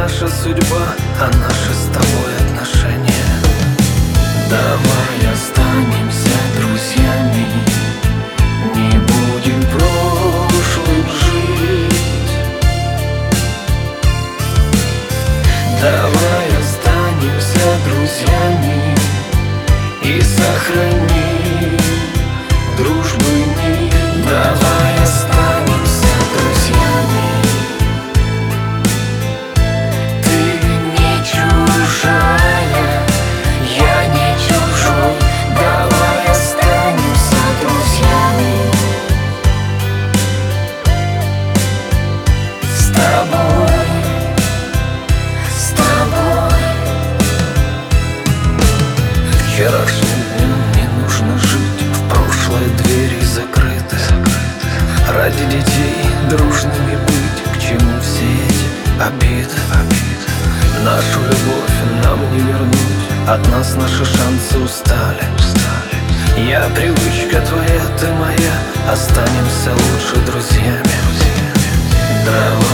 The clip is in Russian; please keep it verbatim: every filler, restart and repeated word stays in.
наша судьба, а наши с тобой отношения. Давай останемся друзьями, не будем прошлым жить. Давай останемся друзьями и сохраним дружбу нить. Давай останемся друзьями. Ты не чужая, я не чужой. Давай останемся друзьями. С тобой, с тобой. Вчерашним днем не нужно жить, в прошлое двери закрыты. Ради детей дружными быть, к чему все эти обиды? Нашу любовь нам не вернуть, от нас наши шансы устали. Я привычка твоя, ты моя, останемся лучше друзьями. Давай